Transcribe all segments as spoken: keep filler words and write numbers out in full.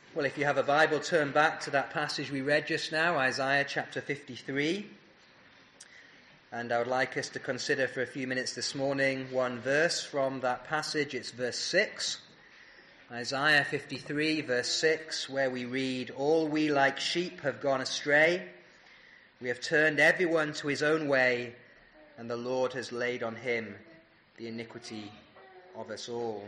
Well, if you have a Bible, turn back to that passage we read just now, Isaiah chapter fifty-three. And I would like us to consider for a few minutes this morning one verse from that passage. It's verse six. Isaiah fifty-three, verse six, where we read, "All we like sheep have gone astray. We have turned everyone to his own way, and the Lord has laid on him the iniquity of us all."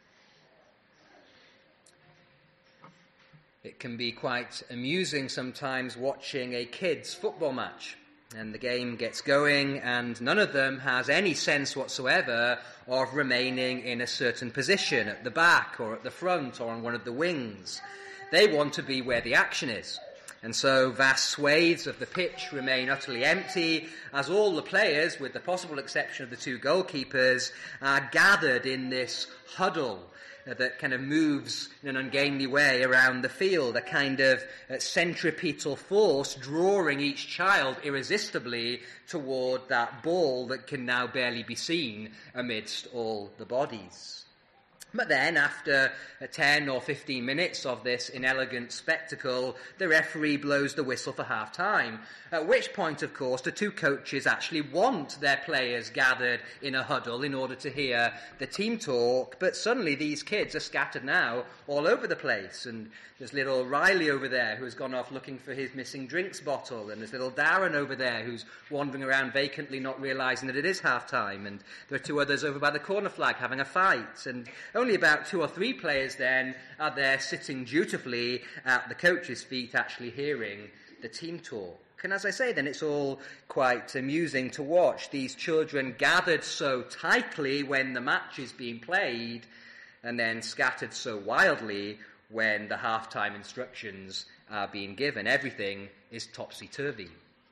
It can be quite amusing sometimes watching a kids' football match, and the game gets going and none of them has any sense whatsoever of remaining in a certain position at the back or at the front or on one of the wings. They want to be where the action is. And so vast swathes of the pitch remain utterly empty as all the players, with the possible exception of the two goalkeepers, are gathered in this huddle that kind of moves in an ungainly way around the field, a kind of uh, centripetal force drawing each child irresistibly toward that ball that can now barely be seen amidst all the bodies. But then, after uh, ten or fifteen minutes of this inelegant spectacle, the referee blows the whistle for half-time, at which point, of course, the two coaches actually want their players gathered in a huddle in order to hear the team talk, but suddenly these kids are scattered now all over the place, and there's little Riley over there who has gone off looking for his missing drinks bottle, and there's little Darren over there who's wandering around vacantly not realising that it is half-time, and there are two others over by the corner flag having a fight, and only about two or three players then are there sitting dutifully at the coach's feet actually hearing the team talk. And as I say, then it's all quite amusing to watch these children gathered so tightly when the match is being played and then scattered so wildly when the half-time instructions are being given. Everything is topsy-turvy.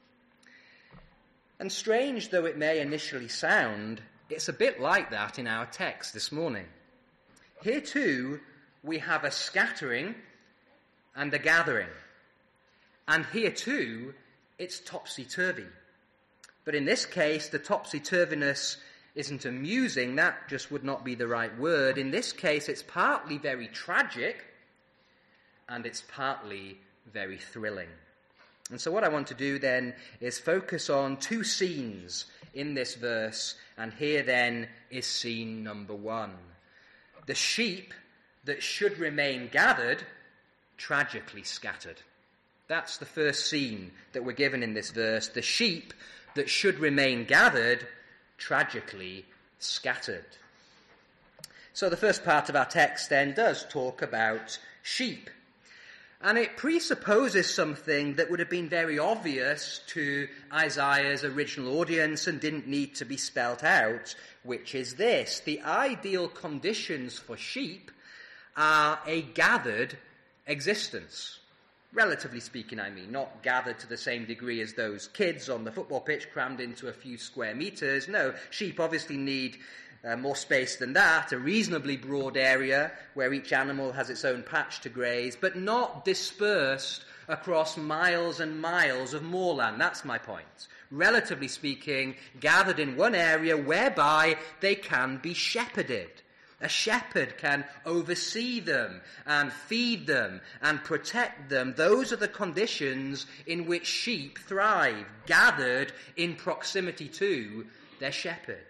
And strange though it may initially sound, it's a bit like that in our text this morning. Here too, we have a scattering and a gathering. And here too, it's topsy-turvy. But in this case, the topsy-turviness isn't amusing. That just would not be the right word. In this case, it's partly very tragic, and it's partly very thrilling. And so what I want to do then is focus on two scenes in this verse, and here then is scene number one. The sheep that should remain gathered, tragically scattered. That's the first scene that we're given in this verse. The sheep that should remain gathered, tragically scattered. So the first part of our text then does talk about sheep. And it presupposes something that would have been very obvious to Isaiah's original audience and didn't need to be spelt out, which is this: the ideal conditions for sheep are a gathered existence. Relatively speaking, I mean, not gathered to the same degree as those kids on the football pitch crammed into a few square metres. No, sheep obviously need uh, more space than that, a reasonably broad area where each animal has its own patch to graze, but not dispersed across miles and miles of moorland. That's my point. Relatively speaking, gathered in one area whereby they can be shepherded. A shepherd can oversee them and feed them and protect them. Those are the conditions in which sheep thrive, gathered in proximity to their shepherd.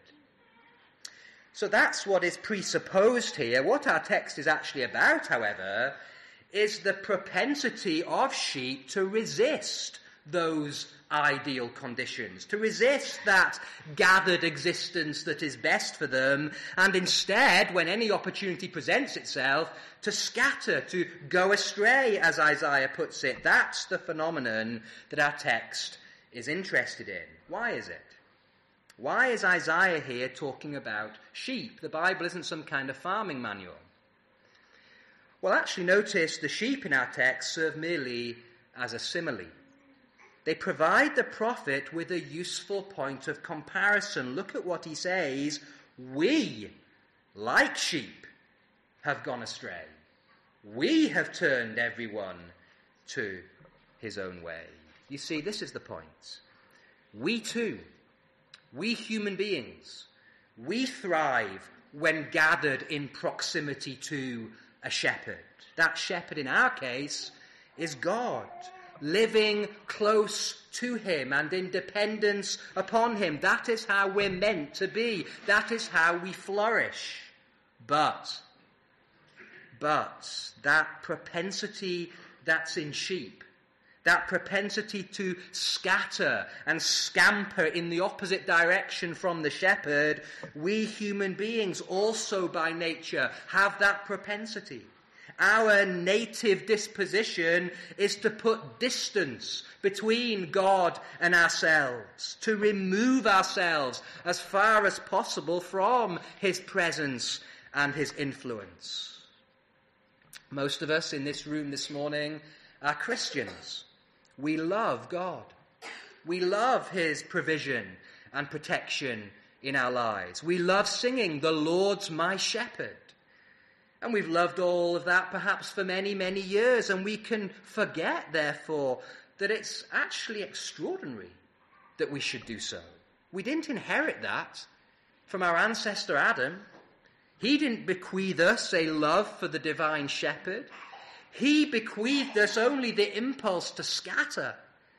So that's what is presupposed here. What our text is actually about, however, is the propensity of sheep to resist those ideal conditions, to resist that gathered existence that is best for them, and instead, when any opportunity presents itself, to scatter, to go astray, as Isaiah puts it. That's the phenomenon that our text is interested in. Why is it? Why is Isaiah here talking about sheep? The Bible isn't some kind of farming manual. Well, actually, notice the sheep in our text serve merely as a simile. They provide the prophet with a useful point of comparison. Look at what he says. We, like sheep, have gone astray. We have turned everyone to his own way. You see, this is the point. We too, we human beings, we thrive when gathered in proximity to a shepherd. That shepherd in our case is God, living close to him and in dependence upon him. That is how we're meant to be. That is how we flourish. But, but that propensity that's in sheep, that propensity to scatter and scamper in the opposite direction from the shepherd, we human beings also by nature have that propensity. Our native disposition is to put distance between God and ourselves, to remove ourselves as far as possible from his presence and his influence. Most of us in this room this morning are Christians. We love God. We love his provision and protection in our lives. We love singing, "The Lord's my shepherd." And we've loved all of that perhaps for many, many years. And we can forget, therefore, that it's actually extraordinary that we should do so. We didn't inherit that from our ancestor Adam. He didn't bequeath us a love for the divine shepherd. He bequeathed us only the impulse to scatter.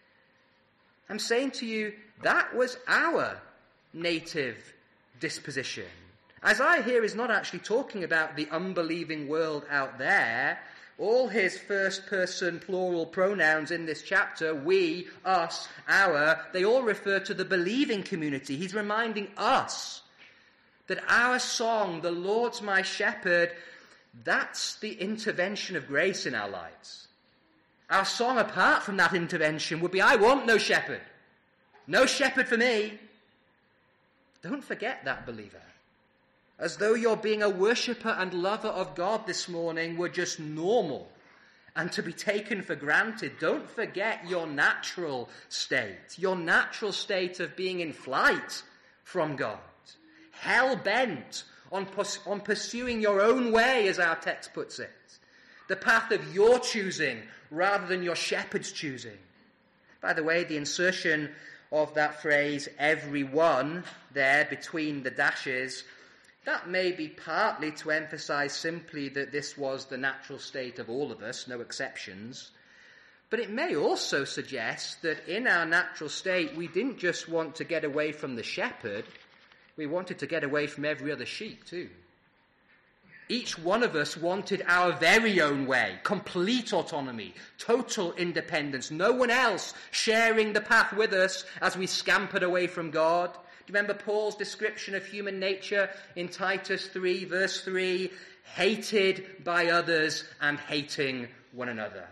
I'm saying to you, that was our native disposition. Isaiah here is not actually talking about the unbelieving world out there. All his first-person plural pronouns in this chapter, we, us, our, they all refer to the believing community. He's reminding us that our song, "The Lord's my shepherd," that's the intervention of grace in our lives. Our song apart from that intervention would be, "I want no shepherd. No shepherd for me." Don't forget that, believer. As though your being a worshipper and lover of God this morning were just normal and to be taken for granted. Don't forget your natural state, your natural state of being in flight from God, hell-bent on, pus- on pursuing your own way, as our text puts it, the path of your choosing rather than your shepherd's choosing. By the way, the insertion of that phrase, "everyone," there between the dashes, that may be partly to emphasize simply that this was the natural state of all of us, no exceptions. But it may also suggest that in our natural state, we didn't just want to get away from the shepherd, we wanted to get away from every other sheep too. Each one of us wanted our very own way, complete autonomy, total independence, no one else sharing the path with us as we scampered away from God. Do you remember Paul's description of human nature in Titus three, verse three? Hated by others and hating one another.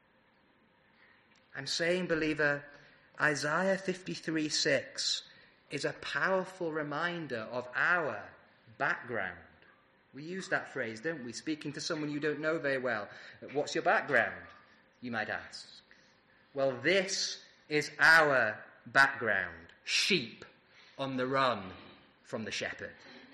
I'm saying, believer, Isaiah fifty-three six is a powerful reminder of our background. We use that phrase, don't we? Speaking to someone you don't know very well. What's your background, you might ask? Well, this is our background. Sheep on the run from the shepherd.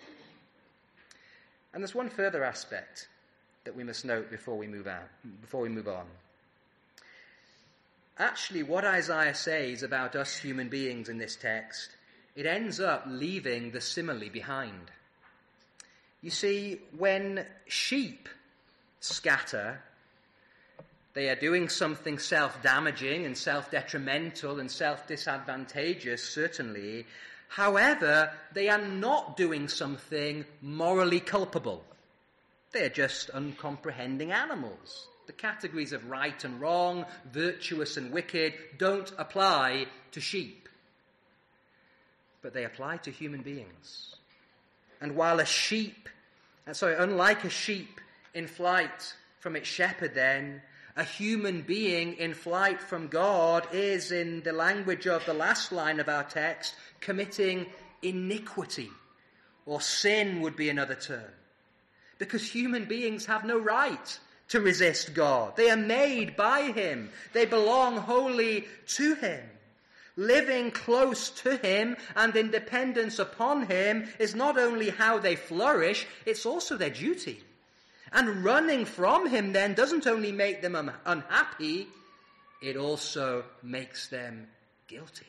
And there's one further aspect that we must note before we move out, before we move on. Actually, what Isaiah says about us human beings in this text, it ends up leaving the simile behind. You see, when sheep scatter, they are doing something self-damaging and self-detrimental and self-disadvantageous, certainly. However, they are not doing something morally culpable. They are just uncomprehending animals. The categories of right and wrong, virtuous and wicked, don't apply to sheep. But they apply to human beings. And while a sheep, sorry, unlike a sheep in flight from its shepherd then, a human being in flight from God is, in the language of the last line of our text, committing iniquity, or sin would be another term. Because human beings have no right to resist God. They are made by him. They belong wholly to him. Living close to him and in dependence upon him is not only how they flourish, it's also their duty. And running from him then doesn't only make them un- unhappy, it also makes them guilty.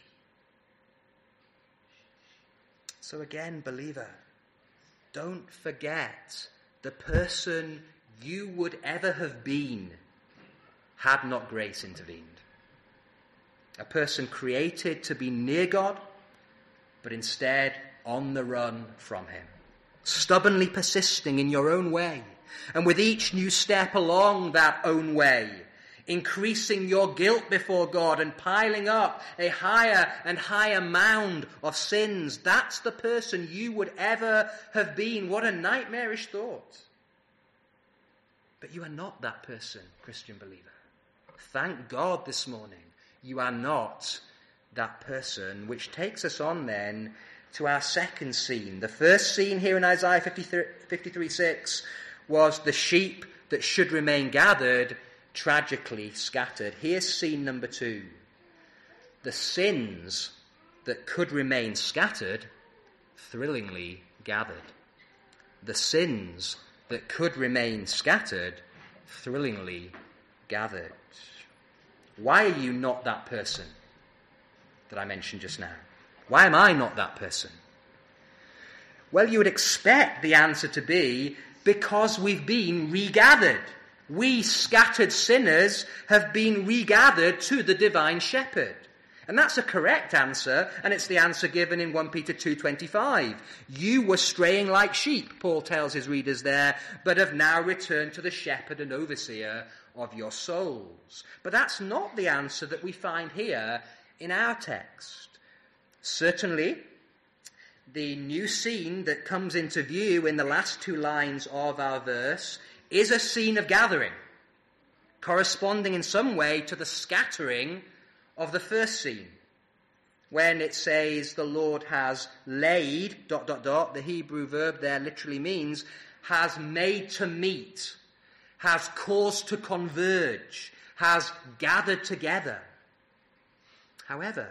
So again, believer, don't forget the person you would ever have been had not grace intervened. A person created to be near God, but instead on the run from him, stubbornly persisting in your own way, and with each new step along that own way, increasing your guilt before God and piling up a higher and higher mound of sins. That's the person you would ever have been. What a nightmarish thought. But you are not that person, Christian believer. Thank God this morning you are not that person, which takes us on then to our second scene. The first scene here in Isaiah fifty-three six was the sheep that should remain gathered, tragically scattered. Here's scene number two. The sins that could remain scattered, thrillingly gathered. The sins that could remain scattered, thrillingly gathered. Why are you not that person that I mentioned just now? Why am I not that person? Well, you would expect the answer to be because we've been regathered. We scattered sinners have been regathered to the divine shepherd. And that's a correct answer, and it's the answer given in First Peter two twenty-five. You were straying like sheep, Paul tells his readers there, but have now returned to the shepherd and overseer of your souls. But that's not the answer that we find here in our text. Certainly, the new scene that comes into view in the last two lines of our verse is a scene of gathering, corresponding in some way to the scattering of the first scene, when it says the Lord has laid, dot, dot, dot, the Hebrew verb there literally means has made to meet, has caused to converge, has gathered together. However,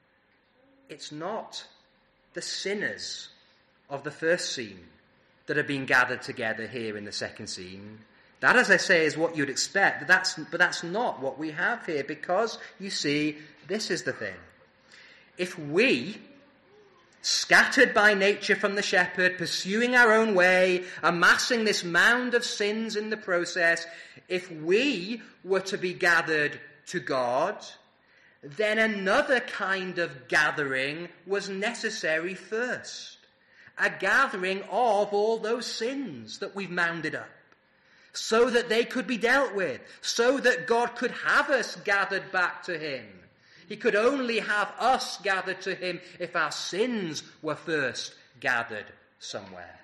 it's not the sinners of the first scene that are being gathered together here in the second scene. That, as I say, is what you'd expect, but that's, but that's not what we have here, because, you see, this is the thing. If we, scattered by nature from the shepherd, pursuing our own way, amassing this mound of sins in the process, if we were to be gathered to God, then another kind of gathering was necessary first. A gathering of all those sins that we've mounded up, so that they could be dealt with, so that God could have us gathered back to him. He could only have us gathered to him if our sins were first gathered somewhere.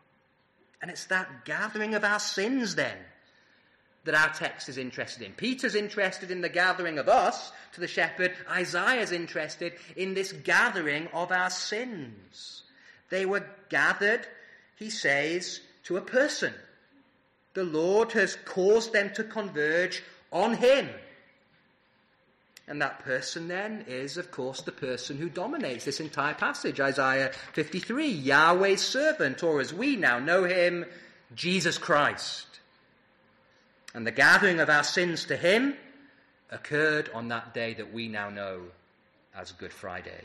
And it's that gathering of our sins then that our text is interested in. Peter's interested in the gathering of us to the shepherd. Isaiah's interested in this gathering of our sins. They were gathered, he says, to a person. The Lord has caused them to converge on him. And that person then is, of course, the person who dominates this entire passage. Isaiah fifty-three, Yahweh's servant, or as we now know him, Jesus Christ. And the gathering of our sins to him occurred on that day that we now know as Good Friday.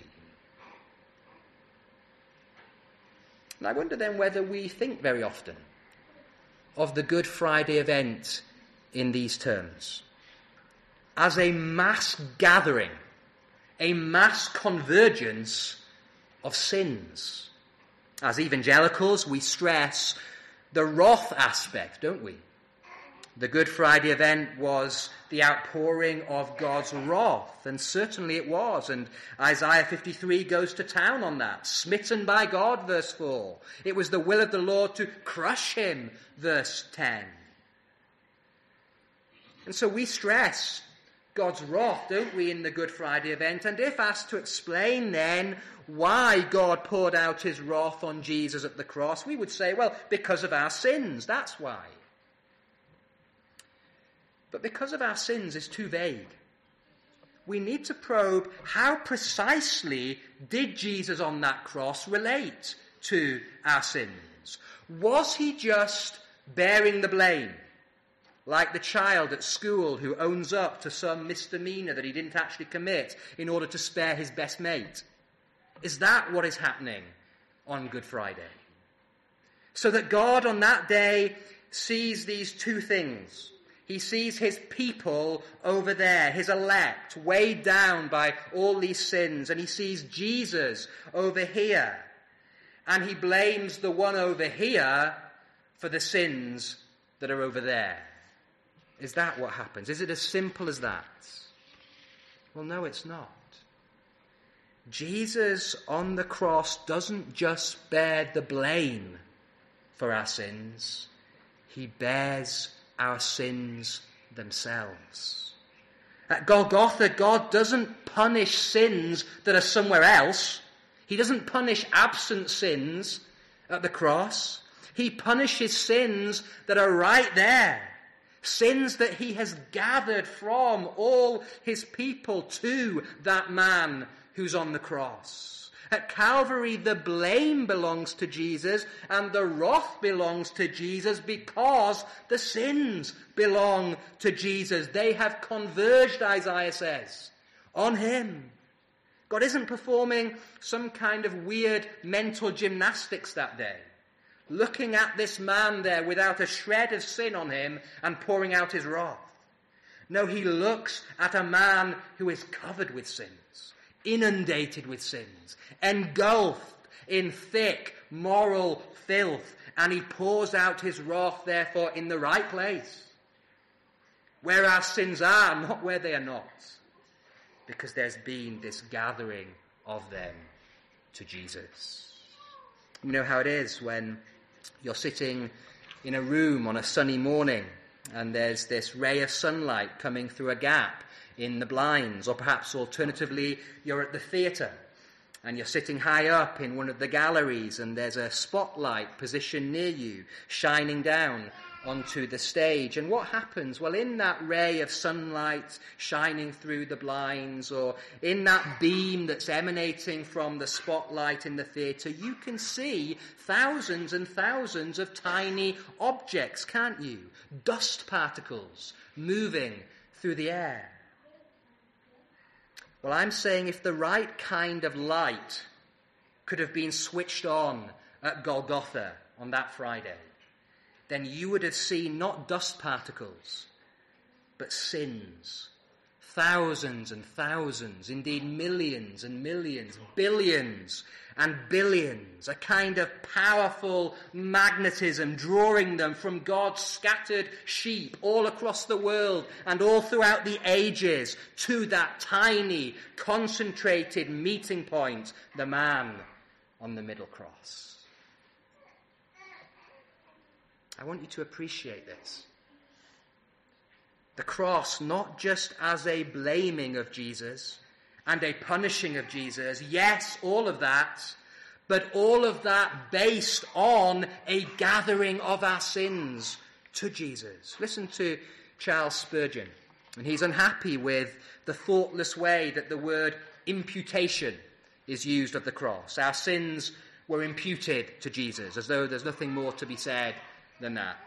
And I wonder then whether we think very often of the Good Friday event in these terms, as a mass gathering, a mass convergence of sins. As evangelicals, we stress the wrath aspect, don't we? The Good Friday event was the outpouring of God's wrath, and certainly it was, and Isaiah fifty-three goes to town on that. Smitten by God, verse four. It was the will of the Lord to crush him, verse ten. And so we stress God's wrath, don't we, in the Good Friday event? And if asked to explain then why God poured out his wrath on Jesus at the cross, we would say, well, because of our sins, that's why. But because of our sins is too vague. We need to probe how precisely did Jesus on that cross relate to our sins? Was he just bearing the blame, like the child at school who owns up to some misdemeanor that he didn't actually commit in order to spare his best mate? Is that what is happening on Good Friday? So that God on that day sees these two things. He sees his people over there, his elect, weighed down by all these sins, and he sees Jesus over here. And he blames the one over here for the sins that are over there. Is that what happens? Is it as simple as that? Well, no, it's not. Jesus on the cross doesn't just bear the blame for our sins. He bears our sins themselves. At Golgotha, God doesn't punish sins that are somewhere else. He doesn't punish absent sins at the cross. He punishes sins that are right there. Sins that he has gathered from all his people to that man who's on the cross. At Calvary, the blame belongs to Jesus and the wrath belongs to Jesus because the sins belong to Jesus. They have converged, Isaiah says, on him. God isn't performing some kind of weird mental gymnastics that day, looking at this man there without a shred of sin on him and pouring out his wrath. No, he looks at a man who is covered with sins, inundated with sins, engulfed in thick moral filth, and he pours out his wrath, therefore, in the right place, where our sins are, not where they are not, because there's been this gathering of them to Jesus. You know how it is when you're sitting in a room on a sunny morning and there's this ray of sunlight coming through a gap in the blinds, or perhaps alternatively you're at the theatre and you're sitting high up in one of the galleries and there's a spotlight positioned near you shining down onto the stage. And what happens? Well, in that ray of sunlight shining through the blinds, or in that beam that's emanating from the spotlight in the theatre, you can see thousands and thousands of tiny objects, can't you? Dust particles moving through the air. Well, I'm saying if the right kind of light could have been switched on at Golgotha on that Friday, then you would have seen not dust particles, but sins. Thousands and thousands, indeed millions and millions, billions and billions, a kind of powerful magnetism drawing them from God's scattered sheep all across the world and all throughout the ages to that tiny, concentrated meeting point, the man on the middle cross. I want you to appreciate this. The cross, not just as a blaming of Jesus and a punishing of Jesus, yes, all of that, but all of that based on a gathering of our sins to Jesus. Listen to Charles Spurgeon, and he's unhappy with the thoughtless way that the word imputation is used of the cross. Our sins were imputed to Jesus, as though there's nothing more to be said than that.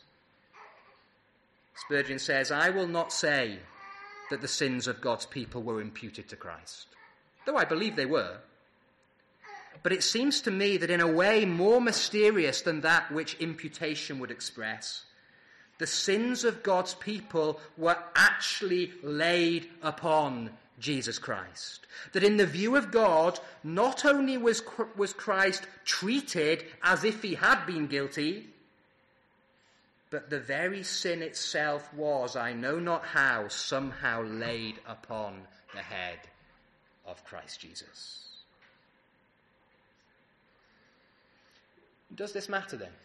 Spurgeon says, I will not say that the sins of God's people were imputed to Christ, though I believe they were. But it seems to me that in a way more mysterious than that which imputation would express, the sins of God's people were actually laid upon Jesus Christ. That in the view of God, not only was, was Christ treated as if he had been guilty, but the very sin itself was, I know not how, somehow laid upon the head of Christ Jesus. Does this matter then?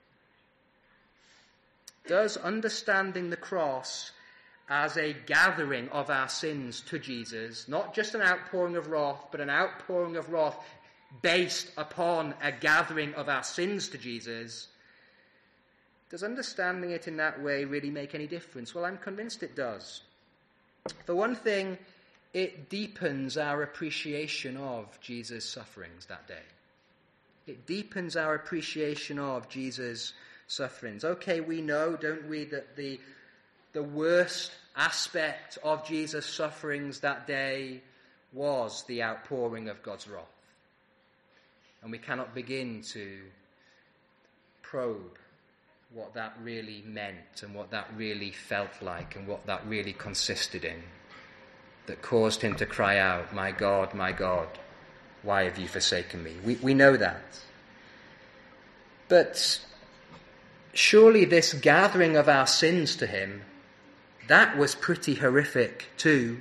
Does understanding the cross as a gathering of our sins to Jesus, not just an outpouring of wrath, but an outpouring of wrath based upon a gathering of our sins to Jesus, does understanding it in that way really make any difference? Well, I'm convinced it does. For one thing, it deepens our appreciation of Jesus' sufferings that day. It deepens our appreciation of Jesus' sufferings. Okay, we know, don't we, that the, the worst aspect of Jesus' sufferings that day was the outpouring of God's wrath. And we cannot begin to probe what that really meant and what that really felt like and what that really consisted in, that caused him to cry out, "My God, my God, why have you forsaken me?" We, we know that. But surely this gathering of our sins to him, that was pretty horrific too.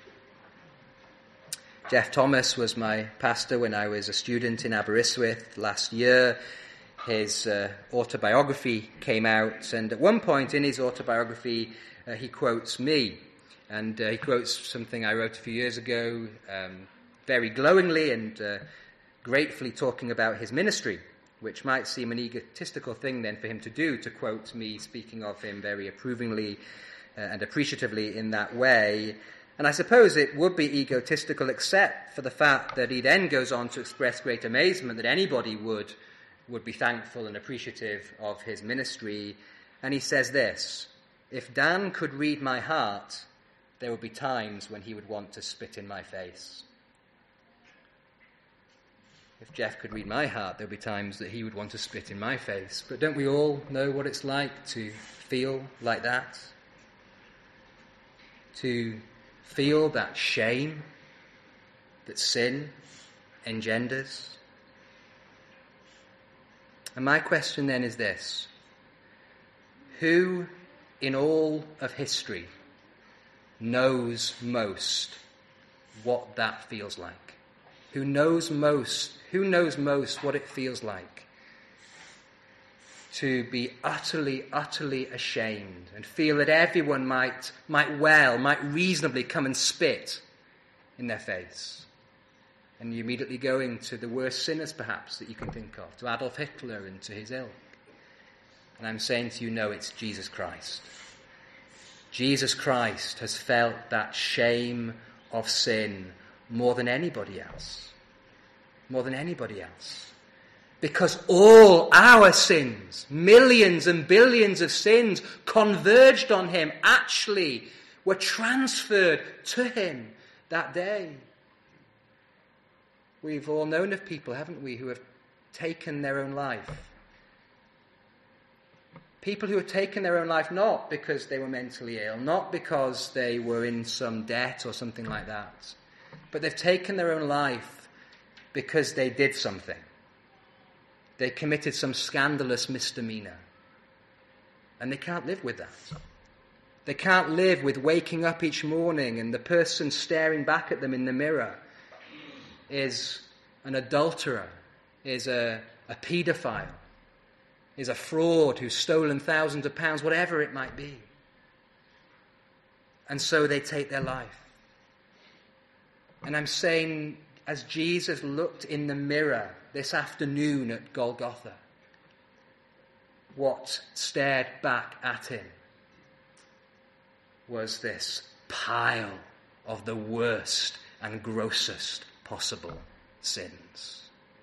Jeff Thomas was my pastor when I was a student in Aberystwyth last year. His uh, autobiography came out, and at one point in his autobiography, uh, he quotes me. And uh, he quotes something I wrote a few years ago, um, very glowingly and uh, gratefully talking about his ministry, which might seem an egotistical thing then for him to do, to quote me speaking of him very approvingly uh, and appreciatively in that way. And I suppose it would be egotistical except for the fact that he then goes on to express great amazement that anybody would, would be thankful and appreciative of his ministry. And he says this: "If Dan could read my heart, there would be times when he would want to spit in my face." If Jeff could read my heart, there would be times that he would want to spit in my face. But don't we all know what it's like to feel like that? To feel that shame that sin engenders? And my question then is this: who in all of history knows most what that feels like? Who knows most, who knows most what it feels like to be utterly, utterly ashamed and feel that everyone might, might well, might reasonably come and spit in their face? And you immediately go into the worst sinners perhaps that you can think of, to Adolf Hitler and to his ilk. And I'm saying to you, no, it's Jesus Christ. Jesus Christ has felt that shame of sin more than anybody else. More than anybody else. Because all our sins, millions and billions of sins, converged on him, actually were transferred to him that day. We've all known of people, haven't we, who have taken their own life. People who have taken their own life not because they were mentally ill, not because they were in some debt or something like that, but they've taken their own life because they did something. They committed some scandalous misdemeanor. And they can't live with that. They can't live with waking up each morning and the person staring back at them in the mirror is an adulterer, is a, a paedophile, is a fraud who's stolen thousands of pounds, whatever it might be. And so they take their life. And I'm saying, as Jesus looked in the mirror this afternoon at Golgotha, what stared back at him was this pile of the worst and grossest possible sins.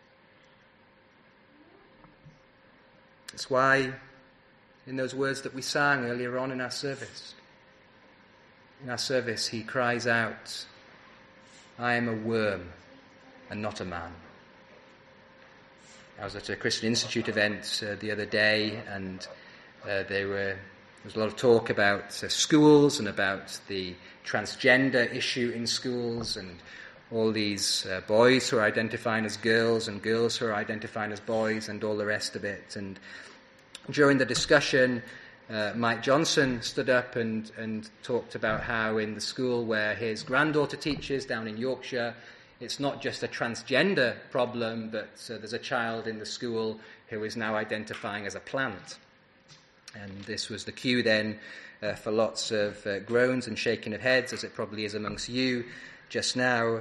That's why, in those words that we sang earlier on in our service, in our service, he cries out, "I am a worm and not a man." I was at a Christian Institute event uh, the other day, and uh, they were, there was a lot of talk about uh, schools and about the transgender issue in schools, and all these uh, boys who are identifying as girls and girls who are identifying as boys and all the rest of it. And during the discussion, uh, Mike Johnson stood up and, and talked about how in the school where his granddaughter teaches down in Yorkshire, it's not just a transgender problem, but uh, there's a child in the school who is now identifying as a plant. And this was the cue then uh, for lots of uh, groans and shaking of heads, as it probably is amongst you just now.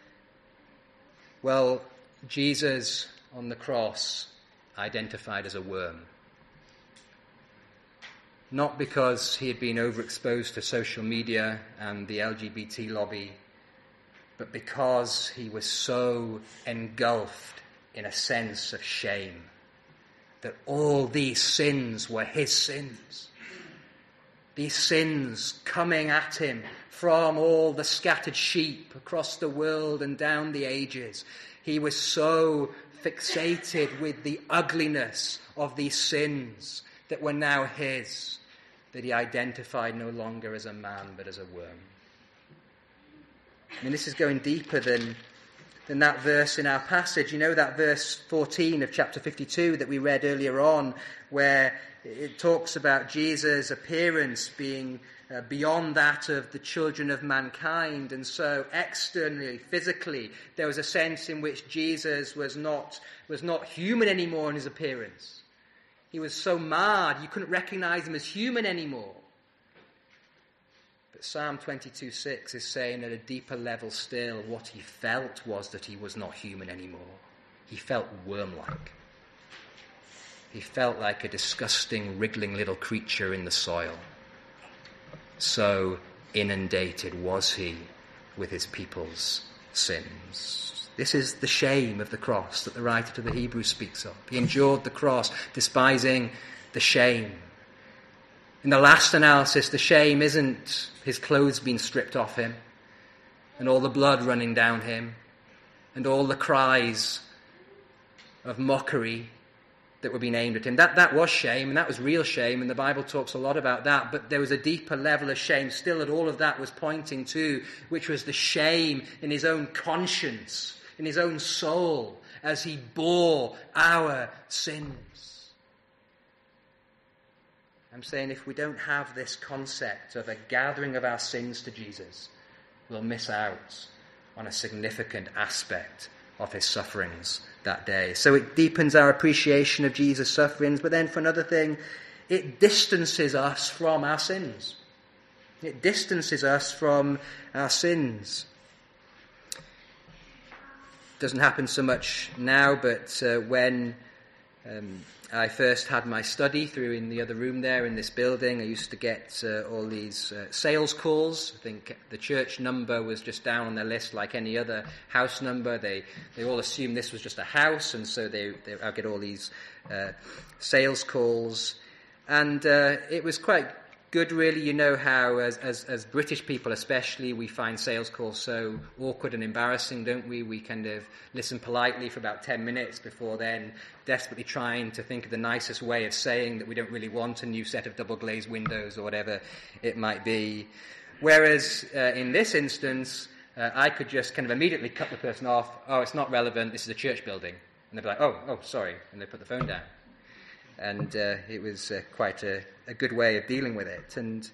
Well, Jesus on the cross identified as a worm. Not because he had been overexposed to social media and the L G B T lobby, but because he was so engulfed in a sense of shame that all these sins were his sins. These sins coming at him from all the scattered sheep across the world and down the ages. He was so fixated with the ugliness of these sins that were now his, that he identified no longer as a man but as a worm. I mean, this is going deeper than, than that verse in our passage. You know that verse fourteen of chapter fifty-two that we read earlier on, where it talks about Jesus' appearance being uh, beyond that of the children of mankind. And so externally, physically, there was a sense in which Jesus was not, was not human anymore in his appearance. He was so marred, you couldn't recognize him as human anymore. But Psalm twenty-two six is saying at a deeper level still, what he felt was that he was not human anymore. He felt worm-like. He felt like a disgusting, wriggling little creature in the soil. So inundated was he with his people's sins. This is the shame of the cross that the writer to the Hebrews speaks of. He endured the cross, despising the shame. In the last analysis, the shame isn't his clothes being stripped off him, and all the blood running down him, and all the cries of mockery that were being aimed at him. That, that was shame, and that was real shame, and the Bible talks a lot about that, but there was a deeper level of shame still that all of that was pointing to, which was the shame in his own conscience, in his own soul, as he bore our sins. I'm saying if we don't have this concept of a gathering of our sins to Jesus, we'll miss out on a significant aspect of his sufferings that day. So it deepens our appreciation of Jesus' sufferings, but then for another thing, it distances us from our sins. It distances us from our sins. Doesn't happen so much now, but uh, when um, I first had my study through in the other room there in this building, I used to get uh, all these uh, sales calls. I think the church number was just down on their list like any other house number. They they all assumed this was just a house, and so they, they I'd get all these uh, sales calls. And uh, it was quite good, really. You know how, as, as as British people especially, we find sales calls so awkward and embarrassing, don't we? We kind of listen politely for about ten minutes before then desperately trying to think of the nicest way of saying that we don't really want a new set of double-glazed windows or whatever it might be. Whereas uh, in this instance, uh, I could just kind of immediately cut the person off. Oh, it's not relevant. This is a church building. And they'd be like, oh, oh, sorry. And they'd put the phone down. And uh, it was uh, quite a, a good way of dealing with it. And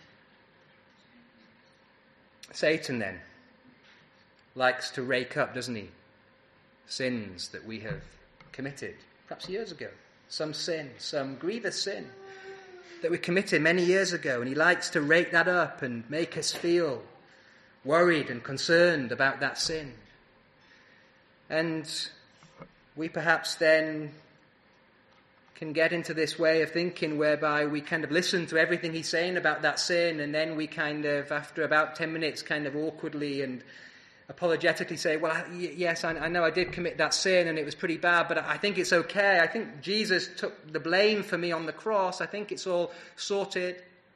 Satan then likes to rake up, doesn't he, sins that we have committed, perhaps years ago. Some sin, some grievous sin that we committed many years ago. And he likes to rake that up and make us feel worried and concerned about that sin. And we perhaps then can get into this way of thinking whereby we kind of listen to everything he's saying about that sin, and then we kind of, after about ten minutes, kind of awkwardly and apologetically say, well, I, yes, I, I know I did commit that sin and it was pretty bad, but I think it's okay. I think Jesus took the blame for me on the cross. I think it's all sorted.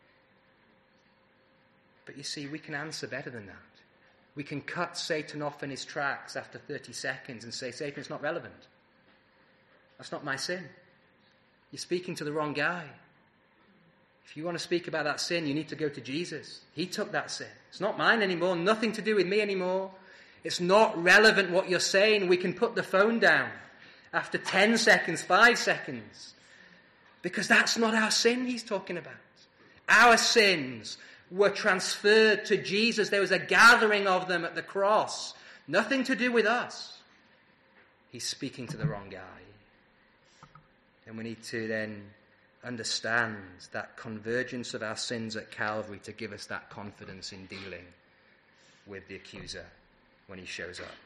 But you see, we can answer better than that. We can cut Satan off in his tracks after thirty seconds and say, Satan, it's not relevant. That's not my sin. You're speaking to the wrong guy. If you want to speak about that sin, you need to go to Jesus. He took that sin. It's not mine anymore, nothing to do with me anymore. It's not relevant what you're saying. We can put the phone down after ten seconds, five seconds. Because that's not our sin he's talking about. Our sins were transferred to Jesus. There was a gathering of them at the cross. Nothing to do with us. He's speaking to the wrong guy. And we need to then understand that convergence of our sins at Calvary to give us that confidence in dealing with the accuser when he shows up.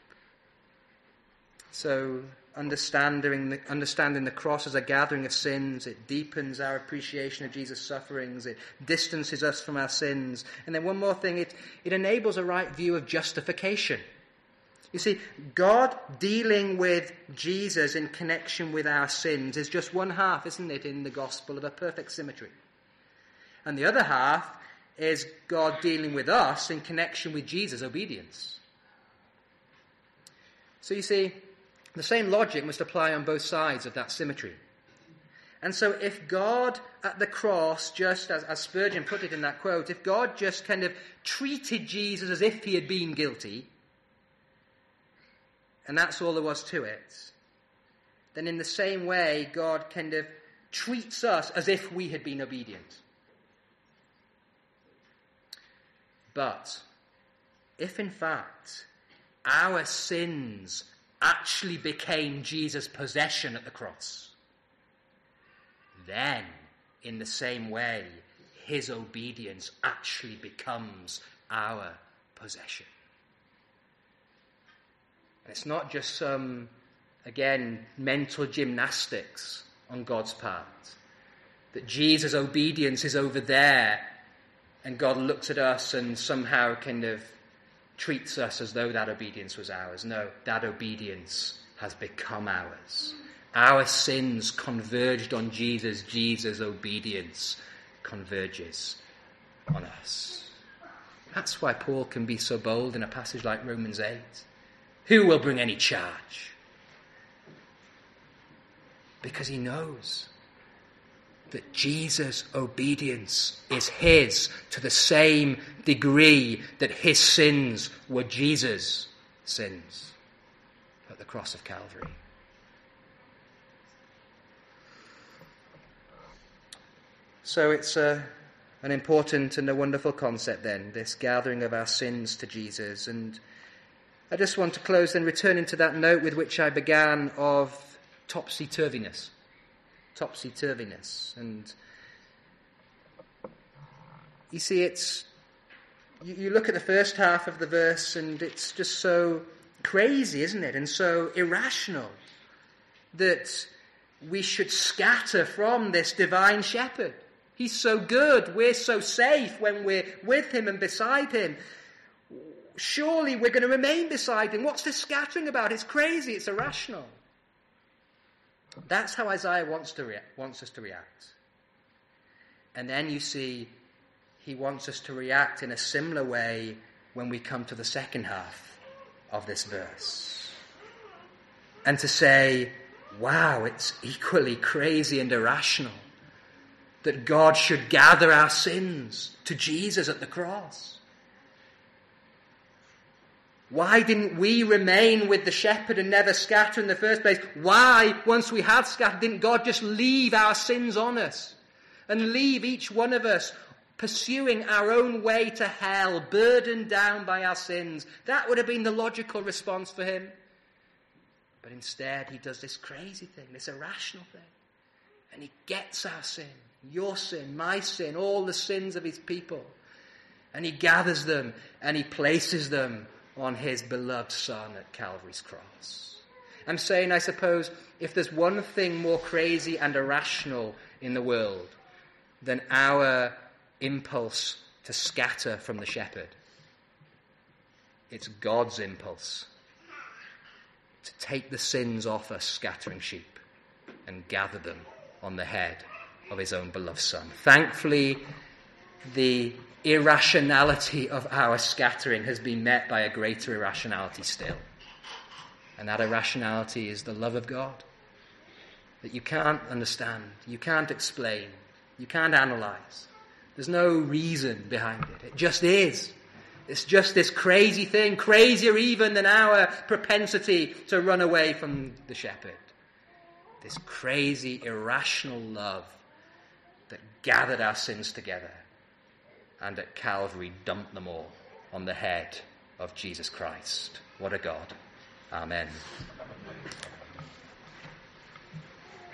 So understanding the, understanding the cross as a gathering of sins, it deepens our appreciation of Jesus' sufferings, it distances us from our sins. And then one more thing, it, it enables a right view of justification. You see, God dealing with Jesus in connection with our sins is just one half, isn't it, in the gospel of a perfect symmetry. And the other half is God dealing with us in connection with Jesus' obedience. So you see, the same logic must apply on both sides of that symmetry. And so if God at the cross, just as, as Spurgeon put it in that quote, if God just kind of treated Jesus as if he had been guilty, and that's all there was to it, then in the same way, God kind of treats us as if we had been obedient. But if in fact our sins actually became Jesus' possession at the cross, then, in the same way, his obedience actually becomes our possession. And it's not just some, again, mental gymnastics on God's part. That Jesus' obedience is over there, and God looks at us and somehow kind of treats us as though that obedience was ours. No, that obedience has become ours. Our sins converged on Jesus. Jesus' obedience converges on us. That's why Paul can be so bold in a passage like Romans eight. Who will bring any charge? Because he knows that Jesus' obedience is his to the same degree that his sins were Jesus' sins at the cross of Calvary. So it's a, an important and a wonderful concept then, this gathering of our sins to Jesus. And I just want to close then returning to that note with which I began of topsy-turviness. Topsy-turviness. And you see, it's you, you look at the first half of the verse and it's just so crazy, isn't it? And so irrational that we should scatter from this divine shepherd. He's so good. We're so safe when we're with him and beside him. Surely we're going to remain beside him. What's this scattering about? It's crazy. It's irrational. That's how Isaiah wants to rea- wants us to react. And then you see he wants us to react in a similar way when we come to the second half of this verse. And to say, wow, it's equally crazy and irrational that God should gather our sins to Jesus at the cross. Why didn't we remain with the shepherd and never scatter in the first place? Why, once we had scattered, didn't God just leave our sins on us and leave each one of us pursuing our own way to hell, burdened down by our sins? That would have been the logical response for him. But instead, he does this crazy thing, this irrational thing. And he gets our sin, your sin, my sin, all the sins of his people. And he gathers them and he places them on his beloved Son at Calvary's cross. I'm saying, I suppose, if there's one thing more crazy and irrational in the world than our impulse to scatter from the shepherd, it's God's impulse to take the sins off us scattering sheep and gather them on the head of his own beloved Son. Thankfully, the irrationality of our scattering has been met by a greater irrationality still. And that irrationality is the love of God that you can't understand, you can't explain, you can't analyze. There's no reason behind it. It just is. It's just this crazy thing, crazier even than our propensity to run away from the shepherd. This crazy, irrational love that gathered our sins together and at Calvary dumped them all on the head of Jesus Christ. What a God. Amen.